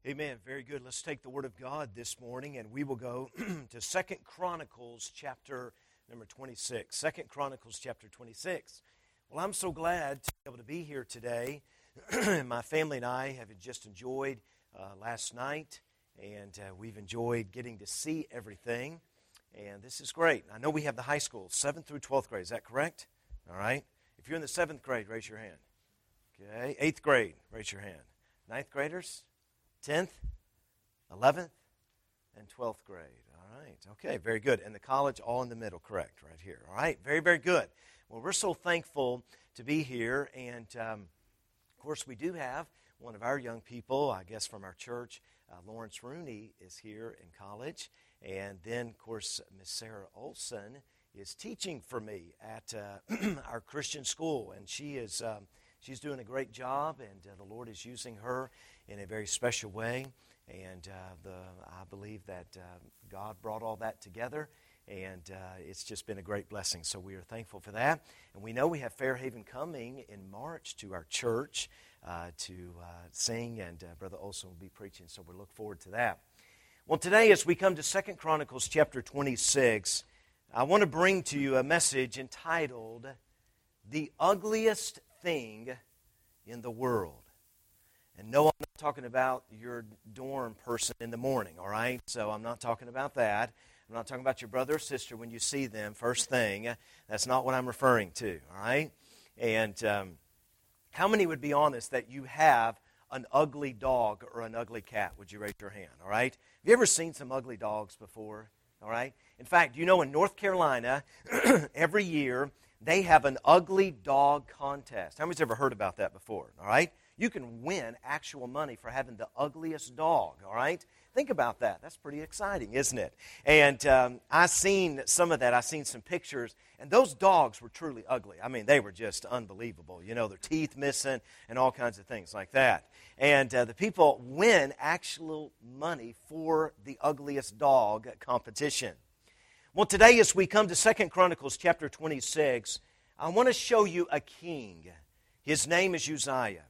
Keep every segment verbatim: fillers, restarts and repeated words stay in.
Amen. Very good. Let's take the Word of God this morning, and we will go to Second Chronicles chapter number twenty-six. Second Chronicles chapter twenty-six. Well, I'm so glad to be able to be here today. My family and I have just enjoyed uh, last night, and uh, we've enjoyed getting to see everything, and this is great. I know we have the high school, seventh through twelfth grade. Is that correct? All right. If you're in the seventh grade, raise your hand. Okay. eighth grade, raise your hand. ninth graders? tenth, eleventh, and twelfth grade. All right. Okay, very good. And the college, all in the middle, correct, right here. All right, very, very good. Well, we're so thankful to be here. And, um, of course, we do have one of our young people, I guess from our church, uh, Lawrence Rooney is here in college. And then, of course, Miss Sarah Olson is teaching for me at uh, our Christian school. And she is um, she's doing a great job, and uh, the Lord is using her in a very special way, and uh, the I believe that uh, God brought all that together, and uh, it's just been a great blessing. So we are thankful for that, and we know we have Fairhaven coming in March to our church uh, to uh, sing, and uh, Brother Olson will be preaching, so we look forward to that. Well, today as we come to Second Chronicles chapter twenty-six, I want to bring to you a message entitled, "The Ugliest Thing in the World." And no, I'm not talking about your dorm person in the morning, all right? So I'm not talking about that. I'm not talking about your brother or sister when you see them first thing. That's not what I'm referring to, all right? And um, how many would be honest that you have an ugly dog or an ugly cat? Would you raise your hand, all right? Have you ever seen some ugly dogs before, all right? In fact, you know in North Carolina, every year, they have an ugly dog contest. How many's ever heard about that before, all right? You can win actual money for having the ugliest dog, all right? Think about that. That's pretty exciting, isn't it? And um, I've seen some of that. I've seen some pictures, and those dogs were truly ugly. I mean, they were just unbelievable. You know, their teeth missing and all kinds of things like that. And uh, the people win actual money for the ugliest dog competition. Well, today as we come to Second Chronicles chapter twenty-six, I want to show you a king. His name is Uzziah.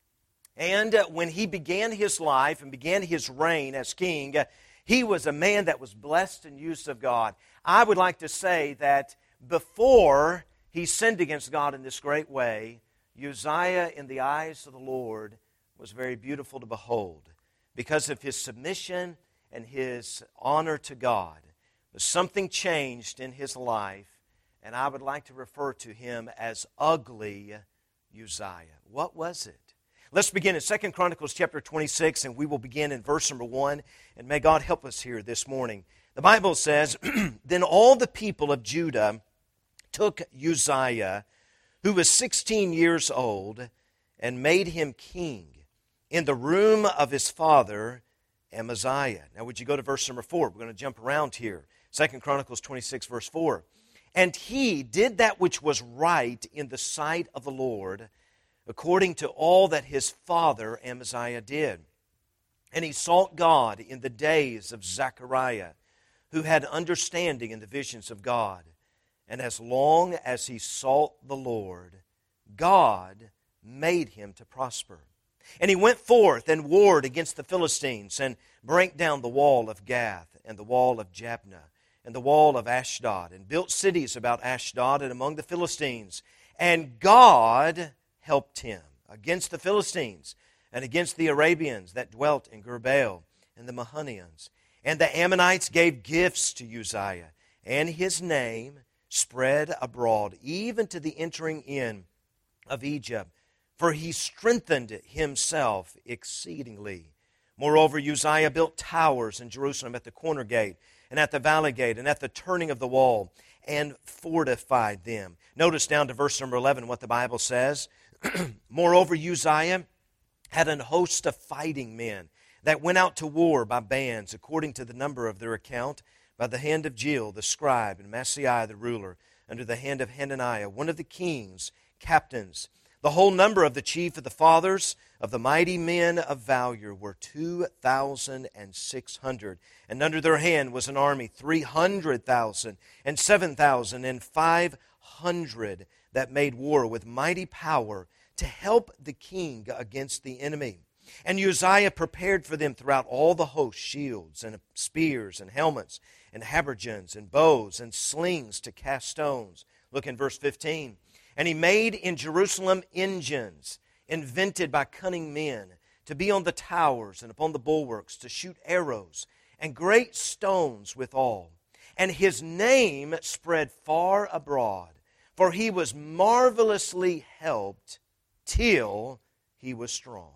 And uh, when he began his life and began his reign as king, uh, he was a man that was blessed and used of God. I would like to say that before he sinned against God in this great way, Uzziah in the eyes of the Lord was very beautiful to behold because of his submission and his honor to God. Something changed in his life, and I would like to refer to him as ugly Uzziah. What was it? Let's begin in Second Chronicles chapter twenty-six, and we will begin in verse number one, and may God help us here this morning. The Bible says, "Then all the people of Judah took Uzziah, who was sixteen years old, and made him king in the room of his father Amaziah." Now would you go to verse number four? We're going to jump around here. Second Chronicles twenty-six, verse four. "And he did that which was right in the sight of the Lord, according to all that his father Amaziah did. And he sought God in the days of Zechariah, who had understanding in the visions of God. And as long as he sought the Lord, God made him to prosper. And he went forth and warred against the Philistines, and brake down the wall of Gath, and the wall of Jabneh, and the wall of Ashdod, and built cities about Ashdod and among the Philistines. And God helped him against the Philistines and against the Arabians that dwelt in Gurbaal and the Mahanians. And the Ammonites gave gifts to Uzziah, and his name spread abroad, even to the entering in of Egypt, for he strengthened himself exceedingly. Moreover, Uzziah built towers in Jerusalem at the corner gate, and at the valley gate, and at the turning of the wall, and fortified them. Notice down to verse number eleven what the Bible says. "Moreover, Uzziah had an host of fighting men that went out to war by bands, according to the number of their account, by the hand of Jeiel the scribe, and Maaseiah the ruler, under the hand of Hananiah, one of the king's captains. The whole number of the chief of the fathers of the mighty men of valor were two thousand six hundred. And under their hand was an army, three hundred thousand, and seven thousand, and five hundred that made war with mighty power to help the king against the enemy. And Uzziah prepared for them throughout all the host shields and spears and helmets and habergeons and bows and slings to cast stones. Look in verse fifteen. And he made in Jerusalem engines invented by cunning men to be on the towers and upon the bulwarks, to shoot arrows and great stones withal. And his name spread far abroad, for he was marvelously helped till he was strong.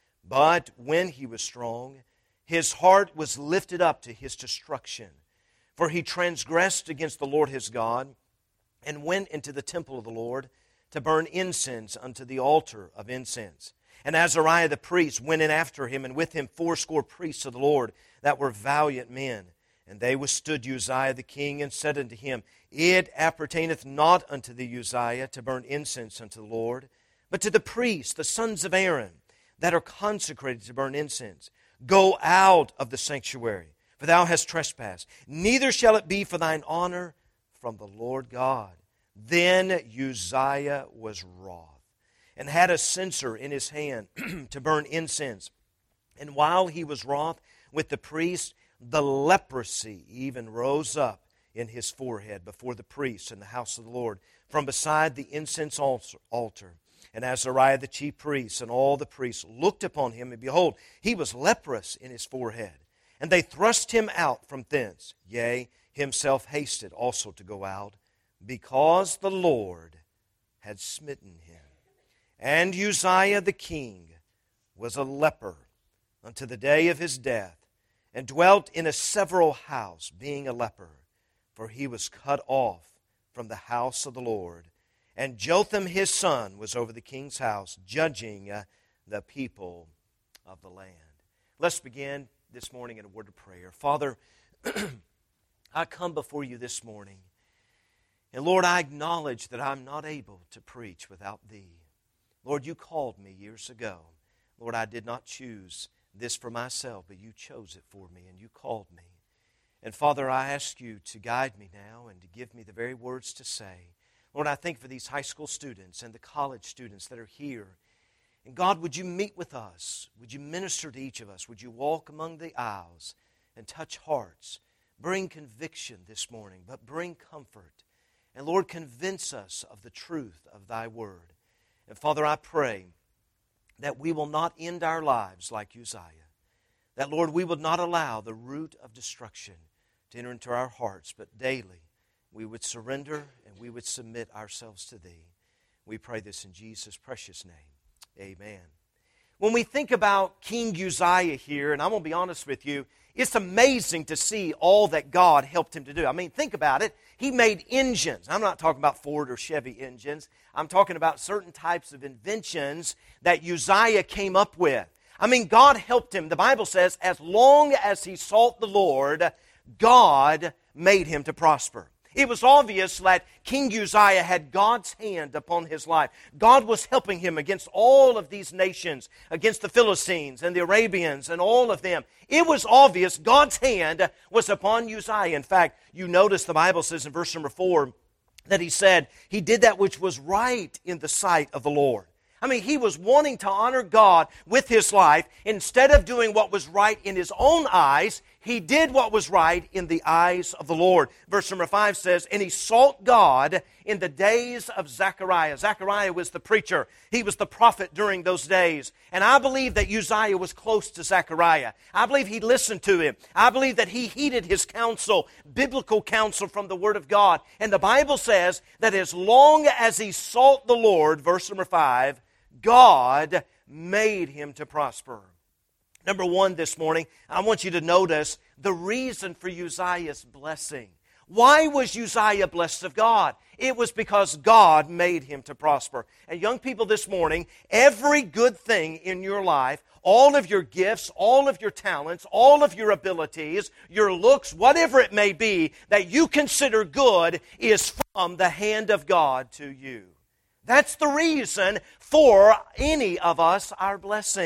But when he was strong, his heart was lifted up to his destruction. For he transgressed against the Lord his God, and went into the temple of the Lord to burn incense unto the altar of incense. And Azariah the priest went in after him, and with him fourscore priests of the Lord that were valiant men. And they withstood Uzziah the king, and said unto him, It appertaineth not unto thee, Uzziah, to burn incense unto the Lord, but to the priests, the sons of Aaron, that are consecrated to burn incense. Go out of the sanctuary, for thou hast trespassed. Neither shall it be for thine honor from the Lord God. Then Uzziah was wroth, and had a censer in his hand to burn incense. And while he was wroth with the priest, the leprosy even rose up in his forehead before the priests in the house of the Lord, from beside the incense altar. And Azariah the chief priest and all the priests looked upon him, and behold, he was leprous in his forehead. And they thrust him out from thence. Yea, himself hasted also to go out, because the Lord had smitten him. And Uzziah the king was a leper unto the day of his death, and dwelt in a several house, being a leper, for he was cut off from the house of the Lord. And Jotham his son was over the king's house, judging uh, the people of the land. Let's begin this morning in a word of prayer. Father, I come before you this morning, and Lord, I acknowledge that I'm not able to preach without Thee. Lord, you called me years ago. Lord, I did not choose this for myself, but you chose it for me, and you called me. And Father, I ask you to guide me now and to give me the very words to say. Lord, I thank for these high school students and the college students that are here. And God, would you meet with us? Would you minister to each of us? Would you walk among the aisles and touch hearts? Bring conviction this morning, but bring comfort. And Lord, convince us of the truth of Thy Word. And Father, I pray that we will not end our lives like Uzziah. That, Lord, we would not allow the root of destruction to enter into our hearts, but daily we would surrender and we would submit ourselves to Thee. We pray this in Jesus' precious name. Amen. When we think about King Uzziah here, and I'm going to be honest with you, it's amazing to see all that God helped him to do. I mean, think about it. He made engines. I'm not talking about Ford or Chevy engines. I'm talking about certain types of inventions that Uzziah came up with. I mean, God helped him. The Bible says, as long as he sought the Lord, God made him to prosper. It was obvious that King Uzziah had God's hand upon his life. God was helping him against all of these nations, against the Philistines and the Arabians and all of them. It was obvious God's hand was upon Uzziah. In fact, you notice the Bible says in verse number four that he said, he did that which was right in the sight of the Lord. I mean, he was wanting to honor God with his life. Instead of doing what was right in his own eyes, he did what was right in the eyes of the Lord. Verse number five says, and he sought God in the days of Zechariah. Zechariah was the preacher. He was the prophet during those days. And I believe that Uzziah was close to Zechariah. I believe he listened to him. I believe that he heeded his counsel, biblical counsel from the Word of God. And the Bible says that as long as he sought the Lord, verse number five, God made him to prosper. Number one this morning, I want you to notice the reason for Uzziah's blessing. Why was Uzziah blessed of God? It was because God made him to prosper. And young people this morning, every good thing in your life, all of your gifts, all of your talents, all of your abilities, your looks, whatever it may be that you consider good is from the hand of God to you. That's the reason for any of us, our blessing.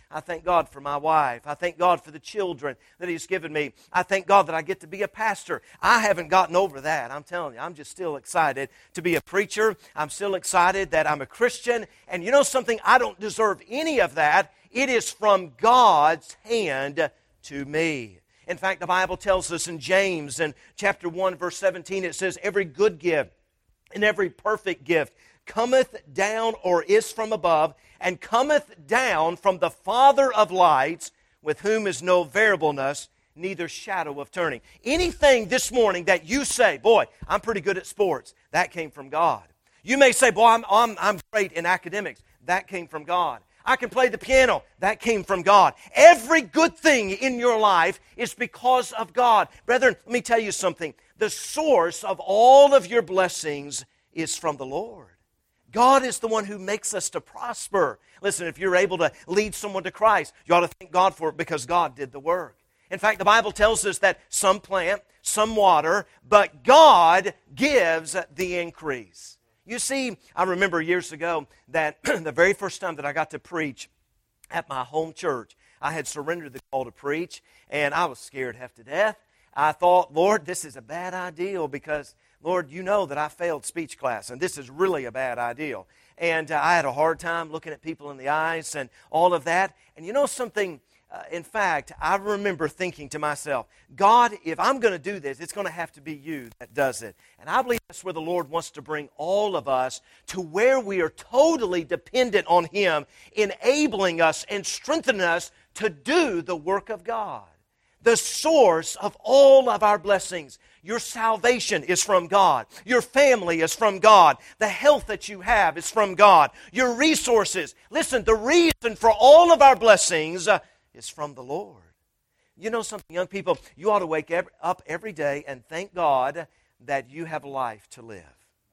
I thank God for my wife. I thank God for the children that He's given me. I thank God that I get to be a pastor. I haven't gotten over that. I'm telling you, I'm just still excited to be a preacher. I'm still excited that I'm a Christian. And you know something? I don't deserve any of that. It is from God's hand to me. In fact, the Bible tells us in James, in chapter one, verse seventeen, it says, every good gift and every perfect gift cometh down or is from above, and cometh down from the Father of lights, with whom is no variableness, neither shadow of turning. Anything this morning that you say, boy, I'm pretty good at sports, that came from God. You may say, boy, I'm, I'm, I'm great in academics, that came from God. I can play the piano, that came from God. Every good thing in your life is because of God. Brethren, let me tell you something. The source of all of your blessings is from the Lord. God is the one who makes us to prosper. Listen, if you're able to lead someone to Christ, you ought to thank God for it because God did the work. In fact, the Bible tells us that some plant, some water, but God gives the increase. You see, I remember years ago that the very first time that I got to preach at my home church, I had surrendered the call to preach, and I was scared half to death. I thought, Lord, this is a bad idea because, Lord, you know that I failed speech class, and this is really a bad idea. And uh, I had a hard time looking at people in the eyes and all of that. And you know something? Uh, in fact, I remember thinking to myself, God, if I'm going to do this, it's going to have to be you that does it. And I believe that's where the Lord wants to bring all of us to where we are totally dependent on Him, enabling us and strengthening us to do the work of God. The source of all of our blessings. Your salvation is from God. Your family is from God. The health that you have is from God. Your resources. Listen, the reason for all of our blessings uh, is from the Lord. You know something, young people? You ought to wake every, up every day and thank God that you have life to live.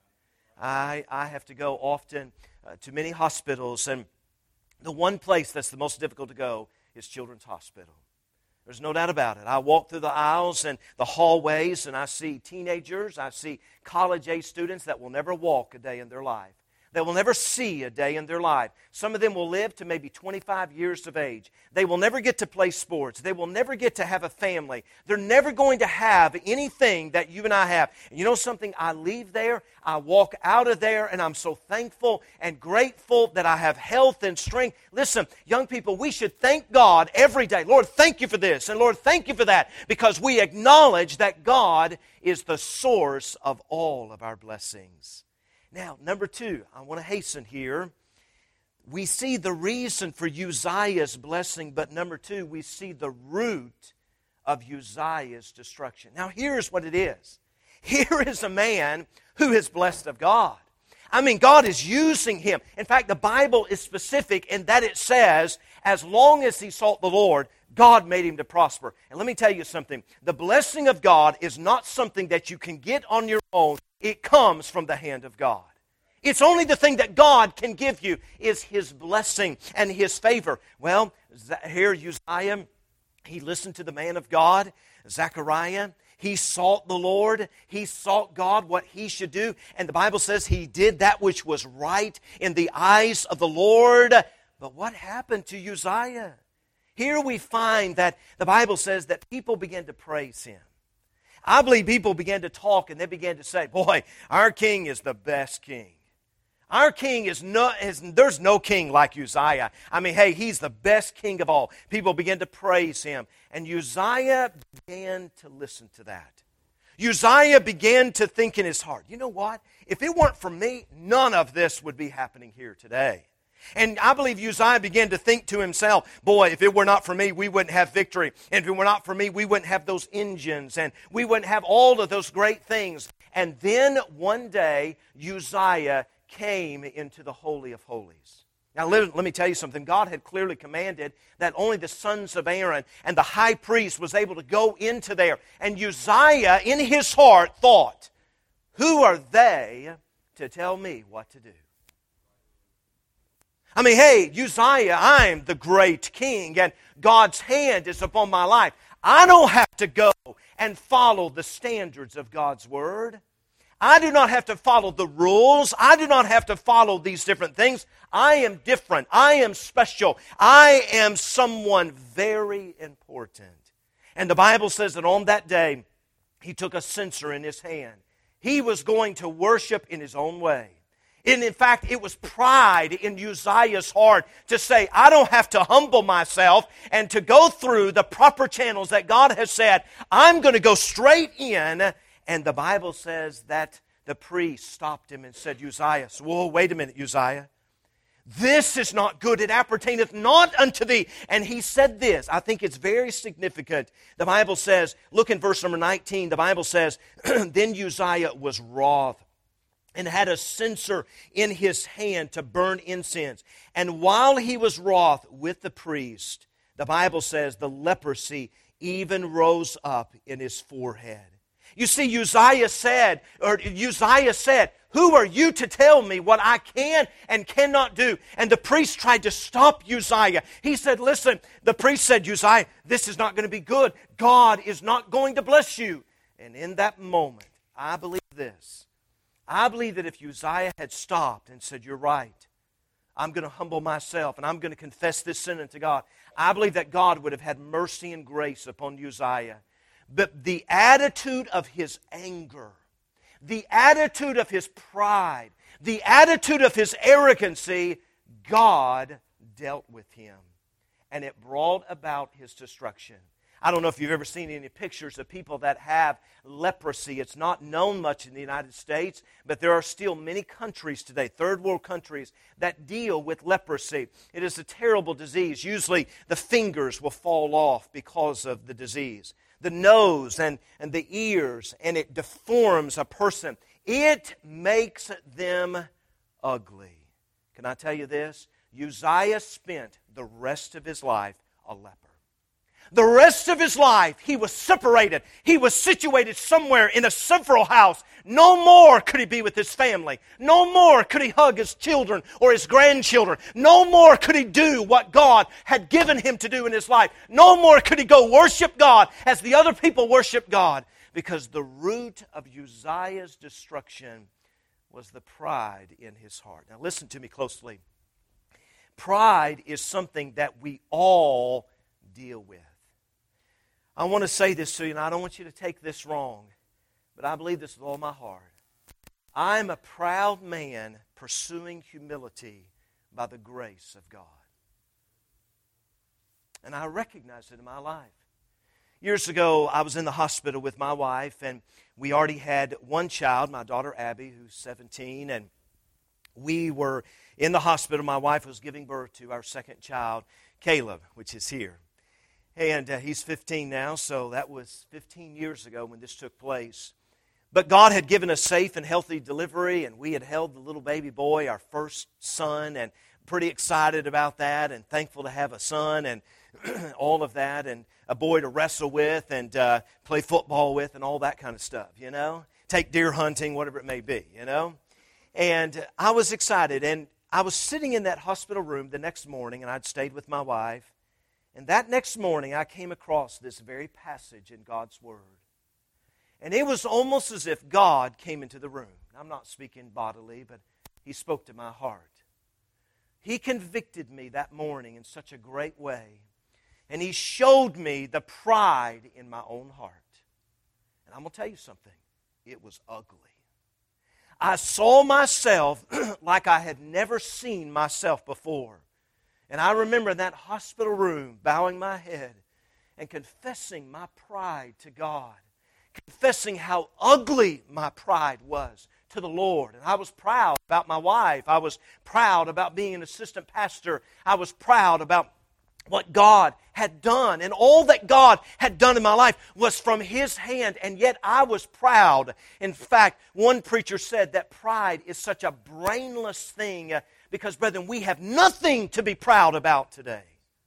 I, I have to go often uh, to many hospitals, and the one place that's the most difficult to go is Children's Hospital. There's no doubt about it. I walk through the aisles and the hallways, and I see teenagers, I see college-age students that will never walk a day in their life. They will never see a day in their life. Some of them will live to maybe twenty-five years of age. They will never get to play sports. They will never get to have a family. They're never going to have anything that you and I have. And you know something? I leave there, I walk out of there, and I'm so thankful and grateful that I have health and strength. Listen, young people, we should thank God every day. Lord, thank you for this, and Lord, thank you for that, because we acknowledge that God is the source of all of our blessings. Now, number two, I want to hasten here. We see the reason for Uzziah's blessing, but number two, we see the root of Uzziah's destruction. Now, here's what it is. Here is a man who is blessed of God. I mean, God is using him. In fact, the Bible is specific in that it says, as long as he sought the Lord, God made him to prosper. And let me tell you something. The blessing of God is not something that you can get on your own. It comes from the hand of God. It's only the thing that God can give you is His blessing and His favor. Well, here Uzziah, he listened to the man of God, Zechariah. He sought the Lord. He sought God, what he should do. And the Bible says he did that which was right in the eyes of the Lord. But what happened to Uzziah? Here we find that the Bible says that people began to praise him. I believe people began to talk and they began to say, boy, our king is the best king. Our king is no, is, there's no king like Uzziah. I mean, hey, he's the best king of all. People began to praise him. And Uzziah began to listen to that. Uzziah began to think in his heart, you know what? If it weren't for me, none of this would be happening here today. And I believe Uzziah began to think to himself, boy, if it were not for me, we wouldn't have victory. And if it were not for me, we wouldn't have those engines. And we wouldn't have all of those great things. And then one day, Uzziah came into the Holy of Holies. Now, let, let me tell you something. God had clearly commanded that only the sons of Aaron and the high priest was able to go into there. And Uzziah, in his heart, thought, who are they to tell me what to do? I mean, hey, Uzziah, I'm the great king, and God's hand is upon my life. I don't have to go and follow the standards of God's Word. I do not have to follow the rules. I do not have to follow these different things. I am different. I am special. I am someone very important. And the Bible says that on that day, he took a censer in his hand. He was going to worship in his own way. And in fact, it was pride in Uzziah's heart to say, I don't have to humble myself and to go through the proper channels that God has said. I'm going to go straight in. And the Bible says that the priest stopped him and said, Uzziah, whoa, wait a minute, Uzziah. This is not good. It appertaineth not unto thee. And he said this. I think it's very significant. The Bible says, look in verse number nineteen. The Bible says, then Uzziah was wroth and had a censer in his hand to burn incense. And while he was wroth with the priest, the Bible says the leprosy even rose up in his forehead. You see, Uzziah said, or Uzziah said, who are you to tell me what I can and cannot do? And the priest tried to stop Uzziah. He said, listen, the priest said, Uzziah, this is not going to be good. God is not going to bless you. And in that moment, I believe this. I believe that if Uzziah had stopped and said, you're right, I'm going to humble myself and I'm going to confess this sin unto God, I believe that God would have had mercy and grace upon Uzziah. But the attitude of his anger, the attitude of his pride, the attitude of his arrogancy, God dealt with him. And it brought about his destruction. I don't know if you've ever seen any pictures of people that have leprosy. It's not known much in the United States, but there are still many countries today, third world countries, that deal with leprosy. It is a terrible disease. Usually the fingers will fall off because of the disease. The nose and, and the ears, and it deforms a person. It makes them ugly. Can I tell you this? Uzziah spent the rest of his life a leper. The rest of his life, he was separated. He was situated somewhere in a several house. No more could he be with his family. No more could he hug his children or his grandchildren. No more could he do what God had given him to do in his life. No more could he go worship God as the other people worship God. Because the root of Uzziah's destruction was the pride in his heart. Now listen to me closely. Pride is something that we all deal with. I want to say this to you, and I don't want you to take this wrong, but I believe this with all my heart. I'm a proud man pursuing humility by the grace of God. And I recognize it in my life. Years ago, I was in the hospital with my wife, and we already had one child, my daughter Abby, who's seventeen, and we were in the hospital. My wife was giving birth to our second child, Caleb, which is here. And uh, he's fifteen now, so that was fifteen years ago when this took place. But God had given us safe and healthy delivery, and we had held the little baby boy, our first son, and pretty excited about that, and thankful to have a son, and all of that, and a boy to wrestle with, and uh, play football with, and all that kind of stuff, you know? Take deer hunting, whatever it may be, you know? And I was excited, and I was sitting in that hospital room the next morning, and I'd stayed with my wife. And that next morning, I came across this very passage in God's Word. And it was almost as if God came into the room. I'm not speaking bodily, but He spoke to my heart. He convicted me that morning in such a great way. And He showed me the pride in my own heart. And I'm going to tell you something. It was ugly. I saw myself like I had never seen myself before. And I remember in that hospital room, bowing my head and confessing my pride to God, confessing how ugly my pride was to the Lord. And I was proud about my wife. I was proud about being an assistant pastor. I was proud about what God had done. And all that God had done in my life was from His hand, and yet I was proud. In fact, one preacher said that pride is such a brainless thing because, brethren, we have nothing to be proud about today.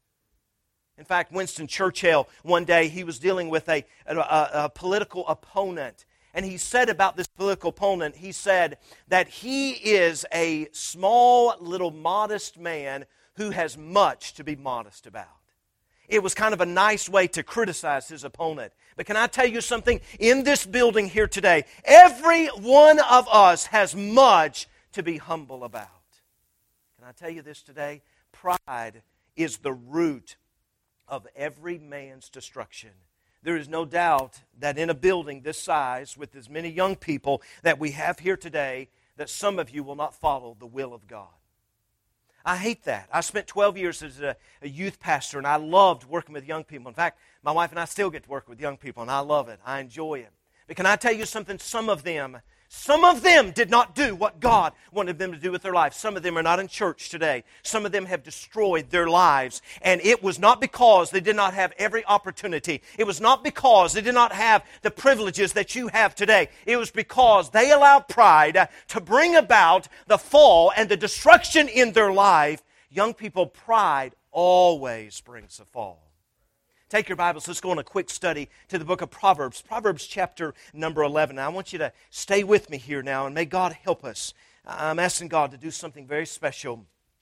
In fact, Winston Churchill, one day, he was dealing with a, a, a political opponent. And he said about this political opponent, he said that he is a small, little, modest man who has much to be modest about. It was kind of a nice way to criticize his opponent. But can I tell you something? In this building here today, every one of us has much to be humble about. Can I tell you this today? Pride is the root of every man's destruction. There is no doubt that in a building this size, with as many young people that we have here today, that some of you will not follow the will of God. I hate that. I spent twelve years as a, a youth pastor, and I loved working with young people. In fact, my wife and I still get to work with young people, and I love it. I enjoy it. But can I tell you something? Some of them, some of them did not do what God wanted them to do with their lives. Some of them are not in church today. Some of them have destroyed their lives. And it was not because they did not have every opportunity. It was not because they did not have the privileges that you have today. It was because they allowed pride to bring about the fall and the destruction in their life. Young people, pride always brings a fall. Take your Bibles, let's go on a quick study to the book of Proverbs. Proverbs chapter number eleven. I want you to stay with me here now, and may God help us. I'm asking God to do something very special.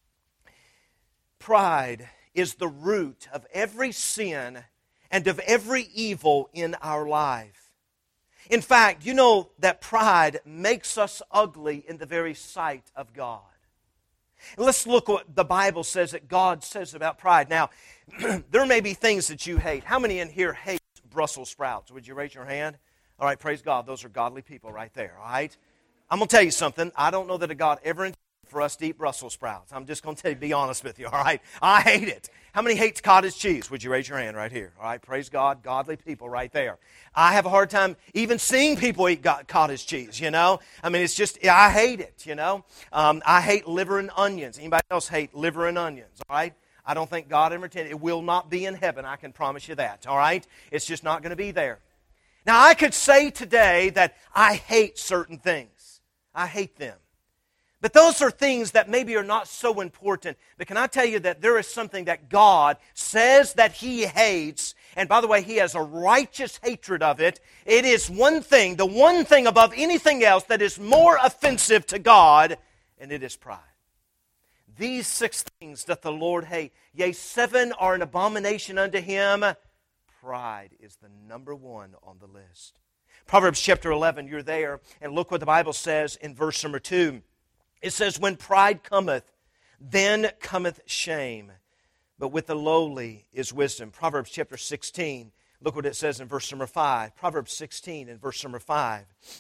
Pride is the root of every sin and of every evil in our life. In fact, you know that pride makes us ugly in the very sight of God. Let's look what the Bible says that God says about pride. Now, there may be things that you hate. How many in here hate Brussels sprouts? Would you raise your hand? All right, praise God. Those are godly people right there, all right? I'm going to tell you something. I don't know that a God ever intended for us to eat Brussels sprouts. I'm just going to tell you, be honest with you, all right? I hate it. How many hates cottage cheese? Would you raise your hand right here? All right, praise God, godly people right there. I have a hard time even seeing people eat cottage cheese, you know? I mean, it's just, I hate it, you know? Um, I hate liver and onions. Anybody else hate liver and onions, all right? I don't think God ever intended. It will not be in heaven, I can promise you that, all right? It's just not going to be there. Now, I could say today that I hate certain things. I hate them. But those are things that maybe are not so important. But can I tell you that there is something that God says that He hates, and by the way, He has a righteous hatred of it. It is one thing, the one thing above anything else that is more offensive to God, and it is pride. These six things doth the Lord hate. Yea, seven are an abomination unto Him. Pride is the number one on the list. Proverbs chapter eleven, you're there, and look what the Bible says in verse number two. It says, when pride cometh, then cometh shame, but with the lowly is wisdom. Proverbs chapter sixteen, look what it says in verse number five. Proverbs sixteen and verse number five.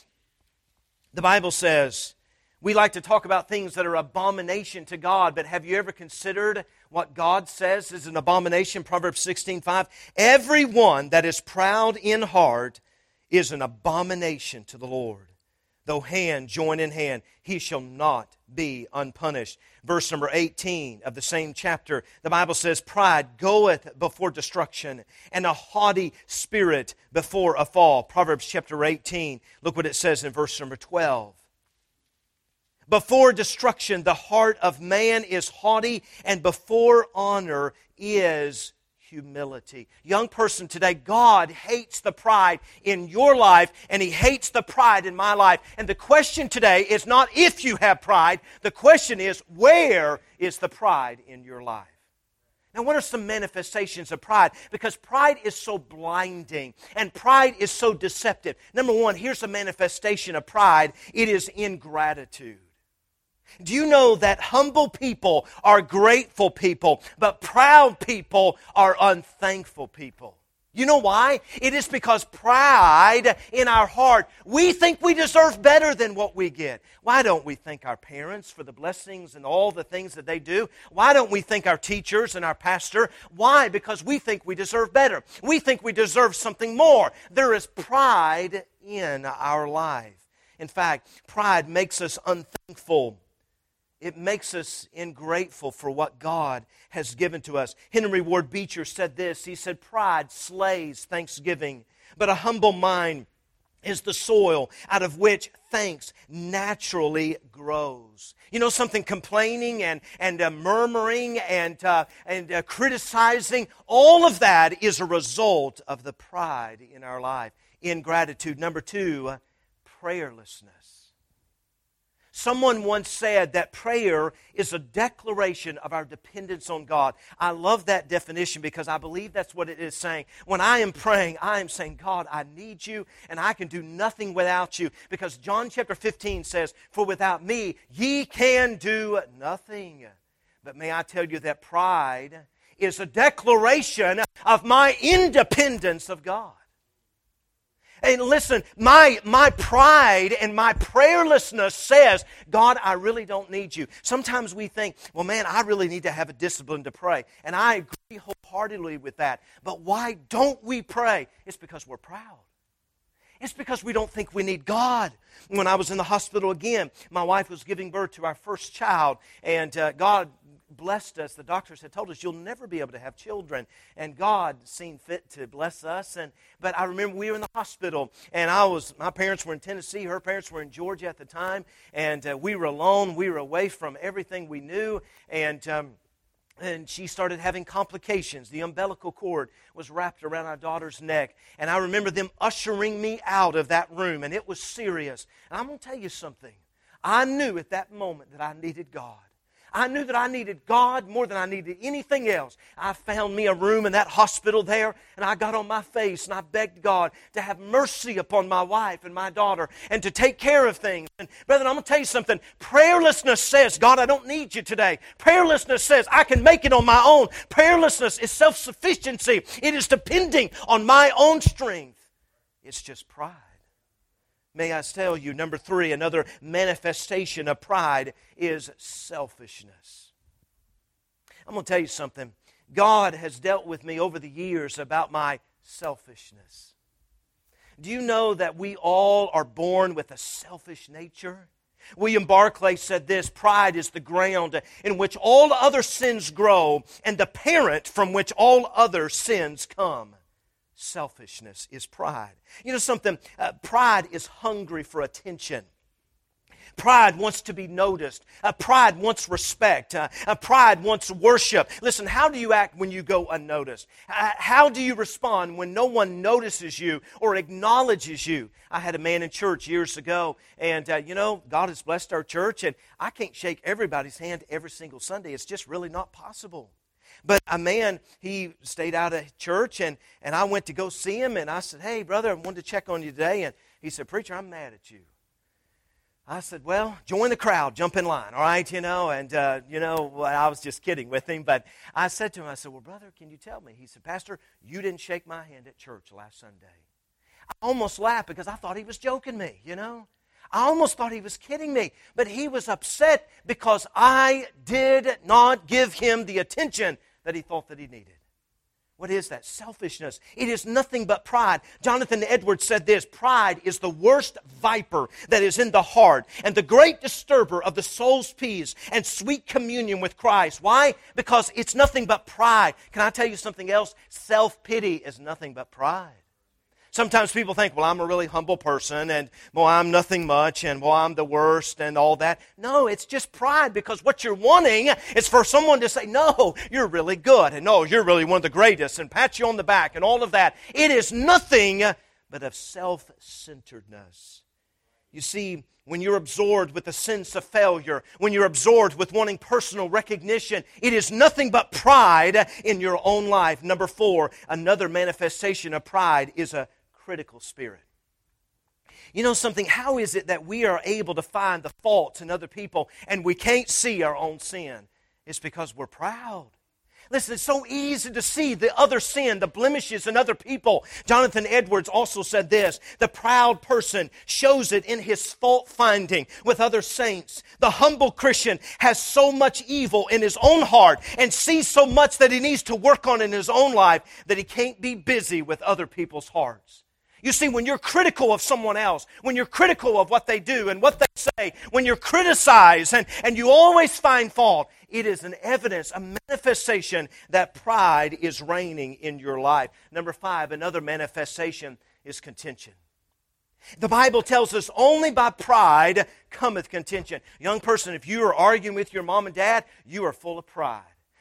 The Bible says, we like to talk about things that are abomination to God, but have you ever considered what God says is an abomination? Proverbs sixteen five. Everyone that is proud in heart is an abomination to the Lord. Though hand join in hand, he shall not be unpunished. Verse number eighteen of the same chapter, the Bible says, pride goeth before destruction, and a haughty spirit before a fall. Proverbs chapter eighteen, look what it says in verse number twelve. Before destruction, the heart of man is haughty, and before honor is humility. Young person today, God hates the pride in your life, and He hates the pride in my life. And the question today is not if you have pride. The question is, where is the pride in your life? Now, what are some manifestations of pride? Because pride is so blinding, and pride is so deceptive. Number one, here's a manifestation of pride. It is ingratitude. Do you know that humble people are grateful people, but proud people are unthankful people? You know why? It is because pride in our heart, we think we deserve better than what we get. Why don't we thank our parents for the blessings and all the things that they do? Why don't we thank our teachers and our pastor? Why? Because we think we deserve better. We think we deserve something more. There is pride in our life. In fact, pride makes us unthankful. It makes us ingrateful for what God has given to us. Henry Ward Beecher said this. He said, pride slays thanksgiving, but a humble mind is the soil out of which thanks naturally grows. You know something, complaining and, and uh, murmuring and, uh, and uh, criticizing, all of that is a result of the pride in our life. Ingratitude. Number two, uh, prayerlessness. Someone once said that prayer is a declaration of our dependence on God. I love that definition because I believe that's what it is saying. When I am praying, I am saying, God, I need you and I can do nothing without you. Because John chapter fifteen says, for without me, ye can do nothing. But may I tell you that pride is a declaration of my independence of God. And listen, my, my pride and my prayerlessness says, God, I really don't need you. Sometimes we think, well, man, I really need to have a discipline to pray. And I agree wholeheartedly with that. But why don't we pray? It's because we're proud. It's because we don't think we need God. When I was in the hospital again, my wife was giving birth to our first child, and uh, God blessed us. The doctors had told us you'll never be able to have children, and God seemed fit to bless us. And but I remember we were in the hospital, and I was my parents were in Tennessee, her parents were in Georgia at the time, and uh, we were alone. We were away from everything we knew, and um, and she started having complications. The umbilical cord was wrapped around our daughter's neck, and I remember them ushering me out of that room, and it was serious. And I'm going to tell you something. I knew at that moment that I needed God. I knew that I needed God more than I needed anything else. I found me a room in that hospital there, and I got on my face, and I begged God to have mercy upon my wife and my daughter and to take care of things. And brethren, I'm going to tell you something. Prayerlessness says, God, I don't need you today. Prayerlessness says, I can make it on my own. Prayerlessness is self-sufficiency. It is depending on my own strength. It's just pride. May I tell you, number three, another manifestation of pride is selfishness. I'm going to tell you something. God has dealt with me over the years about my selfishness. Do you know that we all are born with a selfish nature? William Barclay said this, pride is the ground in which all other sins grow and the parent from which all other sins come. Selfishness is pride. You know something? Uh, pride is hungry for attention. Pride wants to be noticed. Uh, pride wants respect. Uh, uh, pride wants worship. Listen, how do you act when you go unnoticed? Uh, how do you respond when no one notices you or acknowledges you? I had a man in church years ago, and uh, you know, God has blessed our church, and I can't shake everybody's hand every single Sunday. It's just really not possible. But a man, he stayed out of church, and, and I went to go see him, and I said, hey, brother, I wanted to check on you today. And he said, preacher, I'm mad at you. I said, well, join the crowd, jump in line, all right, you know. And, uh, you know, well, I was just kidding with him. But I said to him, I said, well, brother, can you tell me? He said, Pastor, you didn't shake my hand at church last Sunday. I almost laughed because I thought he was joking me, you know. I almost thought he was kidding me, but he was upset because I did not give him the attention that he thought that he needed. What is that? Selfishness. It is nothing but pride. Jonathan Edwards said this, pride is the worst viper that is in the heart and the great disturber of the soul's peace and sweet communion with Christ. Why? Because it's nothing but pride. Can I tell you something else? Self-pity is nothing but pride. Sometimes people think, well, I'm a really humble person, and, well, I'm nothing much, and, well, I'm the worst, and all that. No, it's just pride, because what you're wanting is for someone to say, no, you're really good, and no, you're really one of the greatest, and pat you on the back, and all of that. It is nothing but of self-centeredness. You see, when you're absorbed with a sense of failure, when you're absorbed with wanting personal recognition, it is nothing but pride in your own life. Number four, another manifestation of pride is a critical spirit. You know something? How is it that we are able to find the faults in other people and we can't see our own sin? It's because we're proud. Listen, it's so easy to see the other sin, the blemishes in other people. Jonathan Edwards also said this, the proud person shows it in his fault finding with other saints. The humble Christian has so much evil in his own heart and sees so much that he needs to work on in his own life that he can't be busy with other people's hearts. You see, when you're critical of someone else, when you're critical of what they do and what they say, when you're criticized and, and you always find fault, it is an evidence, a manifestation that pride is reigning in your life. Number five, another manifestation is contention. The Bible tells us only by pride cometh contention. Young person, if you are arguing with your mom and dad, you are full of pride.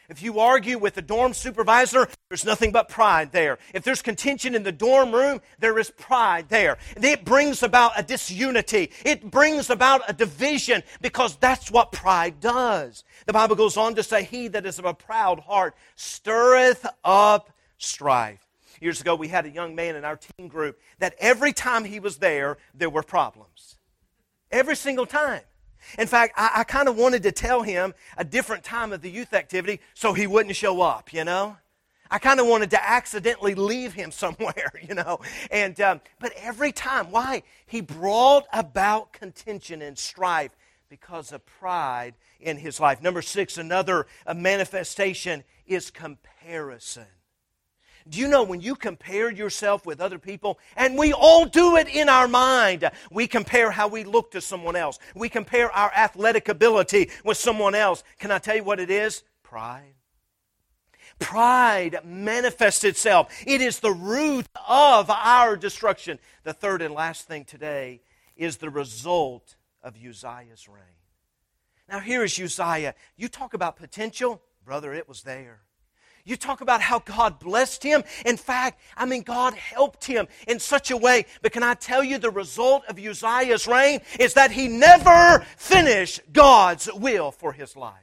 If you argue with the dorm supervisor, there's nothing but pride there. If there's contention in the dorm room, there is pride there. And it brings about a disunity. It brings about a division because that's what pride does. The Bible goes on to say, he that is of a proud heart stirreth up strife. Years ago, we had a young man in our teen group that every time he was there, there were problems. Every single time. In fact, I, I kind of wanted to tell him a different time of the youth activity so he wouldn't show up, you know. I kind of wanted to accidentally leave him somewhere, you know. And um, but every time, why? He brought about contention and strife because of pride in his life. Number six, another uh, manifestation is comparison. Do you know when you compare yourself with other people, and we all do it in our mind, we compare how we look to someone else. We compare our athletic ability with someone else. Can I tell you what it is? Pride. Pride manifests itself. It is the root of our destruction. The third and last thing today is the result of Uzziah's reign. Now here is Uzziah. You talk about potential, brother, it was there. You talk about how God blessed him. In fact, I mean, God helped him in such a way. But can I tell you the result of Uzziah's reign is that he never finished God's will for his life.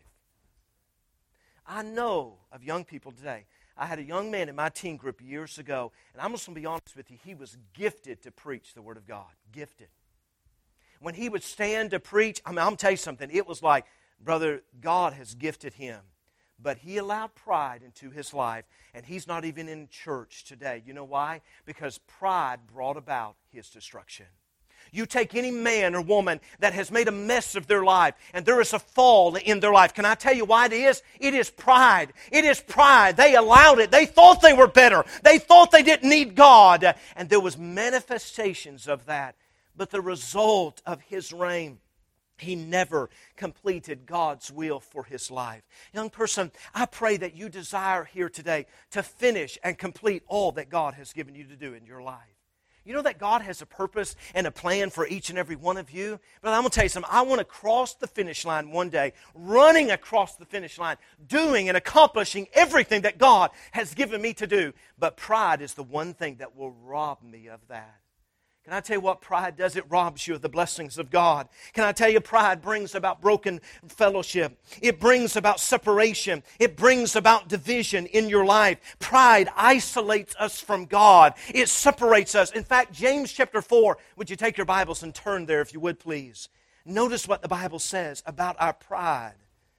I know of young people today. I had a young man in my teen group years ago, and I'm just going to be honest with you, he was gifted to preach the Word of God. Gifted. When he would stand to preach, I mean, I'm going to tell you something. It was like, brother, God has gifted him. But he allowed pride into his life, and he's not even in church today. You know why? Because pride brought about his destruction. You take any man or woman that has made a mess of their life, and there is a fall in their life. Can I tell you why it is? It is pride. It is pride. They allowed it. They thought they were better. They thought they didn't need God. And there was manifestations of that. But the result of his reign, he never completed God's will for his life. Young person, I pray that you desire here today to finish and complete all that God has given you to do in your life. You know that God has a purpose and a plan for each and every one of you? But I'm going to tell you something. I want to cross the finish line one day, running across the finish line, doing and accomplishing everything that God has given me to do. But pride is the one thing that will rob me of that. Can I tell you what pride does? It robs you of the blessings of God. Can I tell you pride brings about broken fellowship? It brings about separation. It brings about division in your life. Pride isolates us from God. It separates us. In fact, James chapter four, would you take your Bibles and turn there if you would please? Notice what the Bible says about our pride.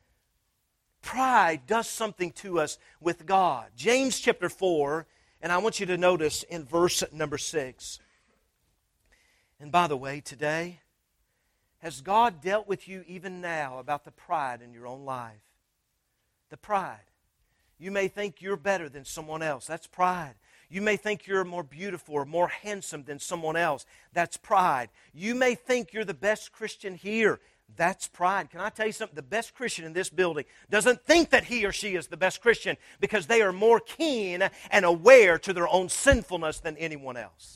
Pride does something to us with God. James chapter four, and I want you to notice in verse number six. And by the way, today, has God dealt with you even now about the pride in your own life? The pride. You may think you're better than someone else. That's pride. You may think you're more beautiful or more handsome than someone else. That's pride. You may think you're the best Christian here. That's pride. Can I tell you something? The best Christian in this building doesn't think that he or she is the best Christian because they are more keen and aware to their own sinfulness than anyone else.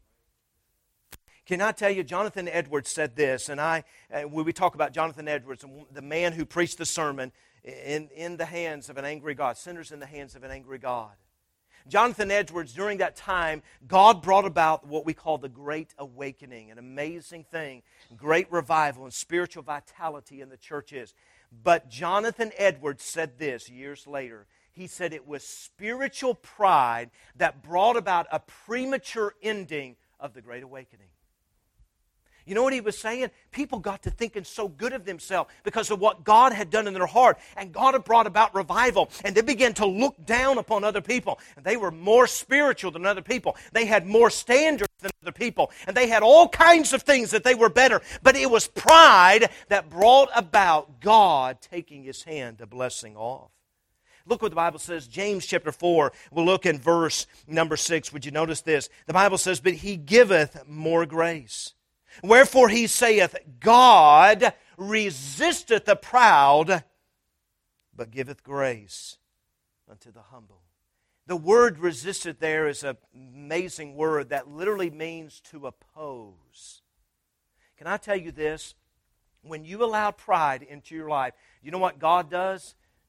Can I tell you, Jonathan Edwards said this, and I, uh, when we talk about Jonathan Edwards, the man who preached the sermon, in, in the hands of an angry God, sinners in the hands of an angry God. Jonathan Edwards, during that time, God brought about what we call the Great Awakening, an amazing thing, great revival and spiritual vitality in the churches. But Jonathan Edwards said this years later. He said it was spiritual pride that brought about a premature ending of the Great Awakening. You know what he was saying? People got to thinking so good of themselves because of what God had done in their heart. And God had brought about revival. And they began to look down upon other people. And they were more spiritual than other people. They had more standards than other people. And they had all kinds of things that they were better. But it was pride that brought about God taking His hand to blessing off. Look what the Bible says. James chapter four. We'll look in verse number six. Would you notice this? The Bible says, "But He giveth more grace. Wherefore he saith, God resisteth the proud, but giveth grace unto the humble." The word resisted there is an amazing word that literally means to oppose. Can I tell you this? When you allow pride into your life, you know what God does?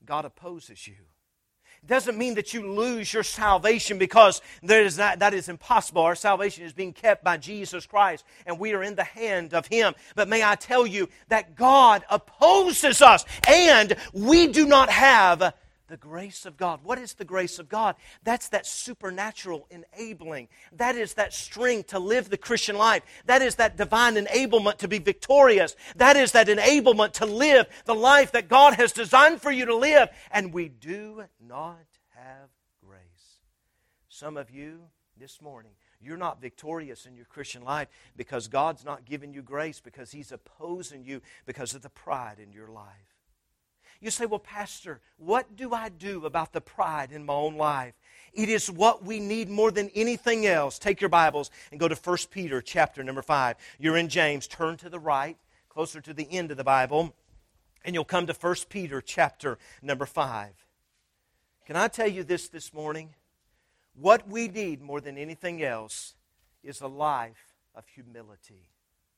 God opposes you. It doesn't mean that you lose your salvation, because there is that, that is impossible. Our salvation is being kept by Jesus Christ, and we are in the hand of Him. But may I tell you that God opposes us, and we do not have the grace of God. What is the grace of God? That's that supernatural enabling. That is that strength to live the Christian life. That is that divine enablement to be victorious. That is that enablement to live the life that God has designed for you to live. And we do not have grace. Some of you this morning, you're not victorious in your Christian life because God's not giving you grace, because He's opposing you because of the pride in your life. You say, well, Pastor, what do I do about the pride in my own life? It is what we need more than anything else. Take your Bibles and go to First Peter chapter number five. You're in James. Turn to the right, closer to the end of the Bible, and you'll come to First Peter chapter number five. Can I tell you this this morning? What we need more than anything else is a life of humility.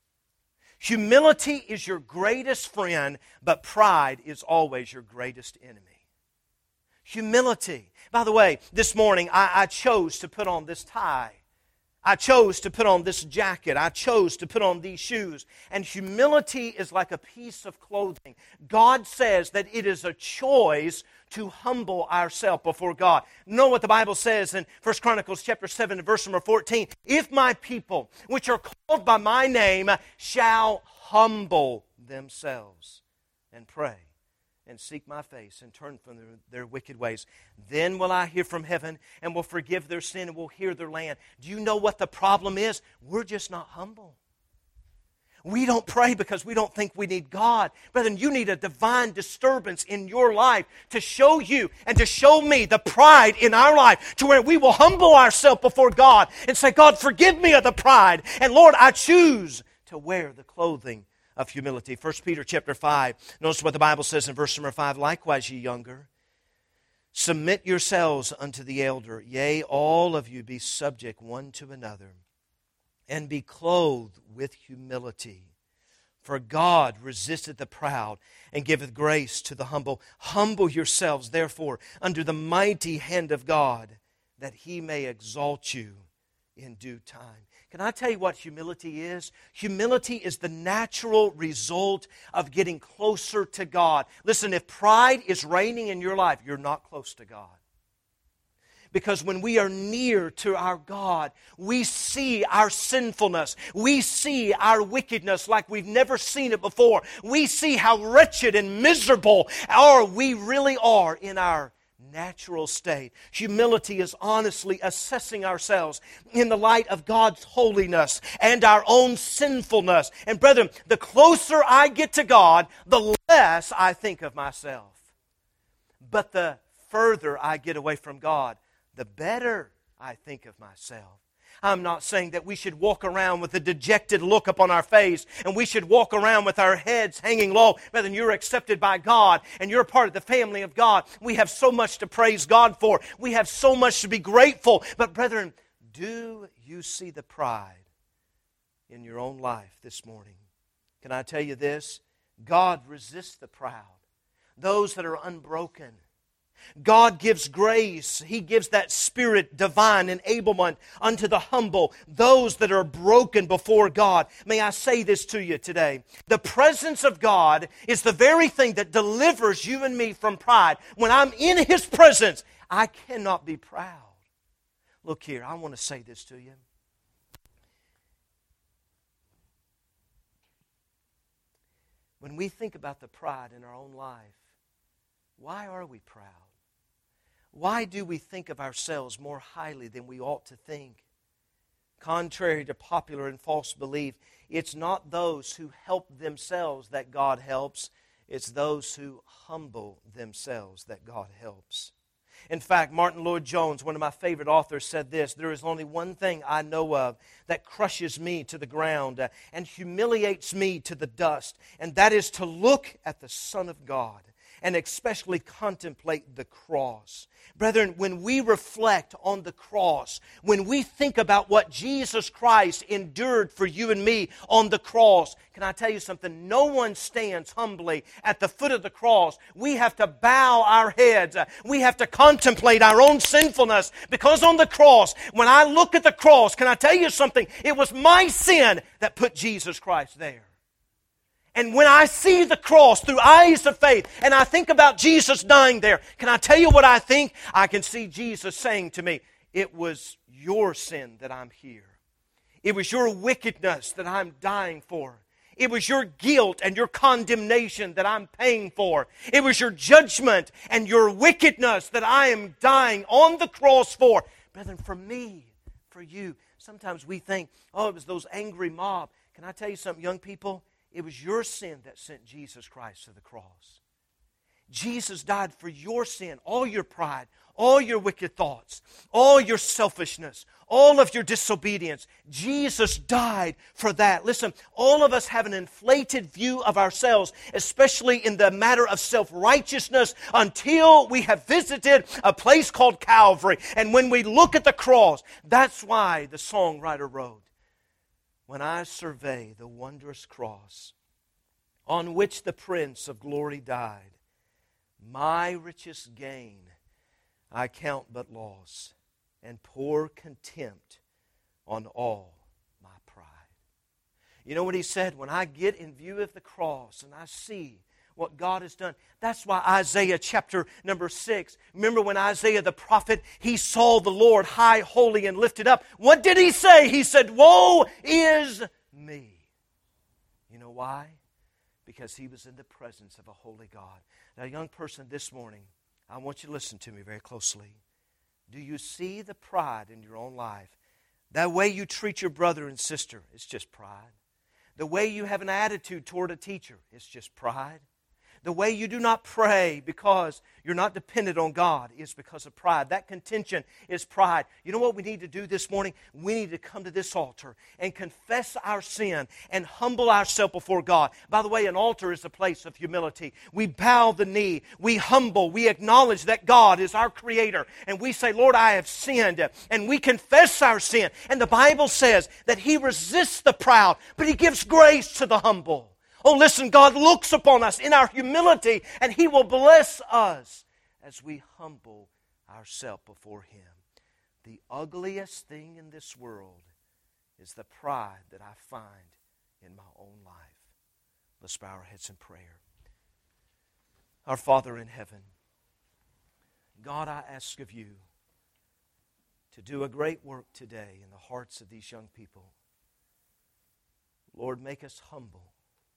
Humility is your greatest friend, but pride is always your greatest enemy. Humility. By the way, this morning I, I chose to put on this tie. I chose to put on this jacket. I chose to put on these shoes. And humility is like a piece of clothing. God says that it is a choice to humble ourselves before God. Know what the Bible says in First Chronicles chapter seven, verse number fourteen. If my people, which are called by my name, shall humble themselves and pray and seek my face and turn from their, their wicked ways, then will I hear from heaven and will forgive their sin and will heal their land. Do you know what the problem is? We're just not humble. We don't pray because we don't think we need God. Brethren, you need a divine disturbance in your life to show you and to show me the pride in our life, to where we will humble ourselves before God and say, God, forgive me of the pride. And Lord, I choose to wear the clothing of humility. First Peter chapter five. Notice what the Bible says in verse number five. Likewise, ye younger, submit yourselves unto the elder. Yea, all of you be subject one to another, and be clothed with humility. For God resisteth the proud, and giveth grace to the humble. Humble yourselves, therefore, under the mighty hand of God, that He may exalt you in due time. Can I tell you what humility is? Humility is the natural result of getting closer to God. Listen, if pride is reigning in your life, you're not close to God. Because when we are near to our God, we see our sinfulness. We see our wickedness like we've never seen it before. We see how wretched and miserable or we really are in our natural state. Humility is honestly assessing ourselves in the light of God's holiness and our own sinfulness. And brethren, the closer I get to God, the less I think of myself. But the further I get away from God, the better I think of myself. I'm not saying that we should walk around with a dejected look upon our face and we should walk around with our heads hanging low. Brethren, you're accepted by God and you're part of the family of God. We have so much to praise God for. We have so much to be grateful. But brethren, do you see the pride in your own life this morning? Can I tell you this? God resists the proud, those that are unbroken. God gives grace. He gives that Spirit divine enablement unto the humble, those that are broken before God. May I say this to you today. The presence of God is the very thing that delivers you and me from pride. When I'm in His presence, I cannot be proud. Look here, I want to say this to you. When we think about the pride in our own life, why are we proud? Why do we think of ourselves more highly than we ought to think? Contrary to popular and false belief, it's not those who help themselves that God helps. It's those who humble themselves that God helps. In fact, Martin Lloyd-Jones, one of my favorite authors, said this: there is only one thing I know of that crushes me to the ground uh, and humiliates me to the dust, and that is to look at the Son of God and especially contemplate the cross. Brethren, when we reflect on the cross, when we think about what Jesus Christ endured for you and me on the cross, can I tell you something? No one stands humbly at the foot of the cross. We have to bow our heads. We have to contemplate our own sinfulness, because on the cross, when I look at the cross, can I tell you something? It was my sin that put Jesus Christ there. And when I see the cross through eyes of faith, and I think about Jesus dying there, can I tell you what I think? I can see Jesus saying to me, it was your sin that I'm here. It was your wickedness that I'm dying for. It was your guilt and your condemnation that I'm paying for. It was your judgment and your wickedness that I am dying on the cross for. Brethren, for me, for you, sometimes we think, oh, it was those angry mob. Can I tell you something, young people? It was your sin that sent Jesus Christ to the cross. Jesus died for your sin, all your pride, all your wicked thoughts, all your selfishness, all of your disobedience. Jesus died for that. Listen, all of us have an inflated view of ourselves, especially in the matter of self-righteousness, until we have visited a place called Calvary. And when we look at the cross, that's why the songwriter wrote, when I survey the wondrous cross on which the Prince of Glory died, my richest gain I count but loss, and pour contempt on all my pride. You know what he said? When I get in view of the cross and I see what God has done. That's why Isaiah chapter number six. Remember when Isaiah the prophet, he saw the Lord high, holy, and lifted up. What did he say? He said, woe is me. You know why? Because he was in the presence of a holy God. Now, young person, this morning, I want you to listen to me very closely. Do you see the pride in your own life? That way you treat your brother and sister, it's just pride. The way you have an attitude toward a teacher, it's just pride. The way you do not pray because you're not dependent on God is because of pride. That contention is pride. You know what we need to do this morning? We need to come to this altar and confess our sin and humble ourselves before God. By the way, an altar is a place of humility. We bow the knee. We humble. We acknowledge that God is our Creator. And we say, Lord, I have sinned. And we confess our sin. And the Bible says that He resists the proud, but He gives grace to the humble. Oh, listen, God looks upon us in our humility, and He will bless us as we humble ourselves before Him. The ugliest thing in this world is the pride that I find in my own life. Let's bow our heads in prayer. Our Father in heaven, God, I ask of You to do a great work today in the hearts of these young people. Lord, make us humble.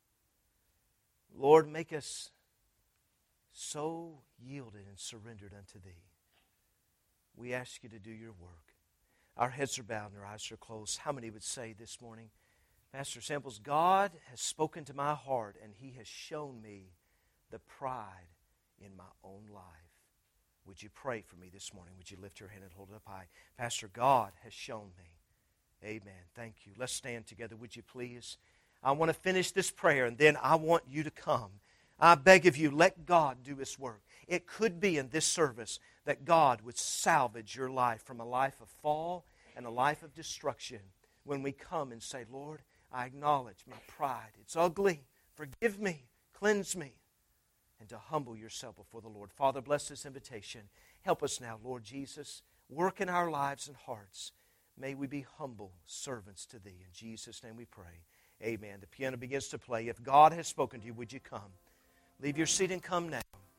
Lord, make us so yielded and surrendered unto Thee. We ask You to do Your work. Our heads are bowed and our eyes are closed. How many would say this morning, Pastor Samples, God has spoken to my heart and He has shown me the pride in my own life. Would you pray for me this morning? Would you lift your hand and hold it up high? Pastor, God has shown me. Amen. Thank you. Let's stand together, would you please? I want to finish this prayer, and then I want you to come. I beg of you, let God do His work. It could be in this service that God would salvage your life from a life of fall and a life of destruction when we come and say, Lord, I acknowledge my pride. It's ugly. Forgive me. Cleanse me. And to humble yourself before the Lord. Father, bless this invitation. Help us now, Lord Jesus. Work in our lives and hearts. May we be humble servants to Thee. In Jesus' name we pray. Amen. The piano begins to play. If God has spoken to you, would you come? Leave your seat and come now.